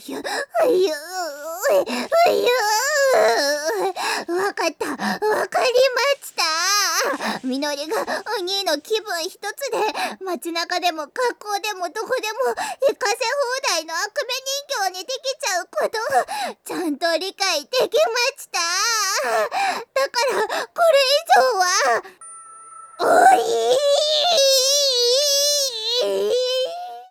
ゆ、ゆ、わかった、わかりました。みのりがお兄の気分一つで街中でも学校でもどこでも行かせ放題の悪目人形にできちゃうことをちゃんと理解できました。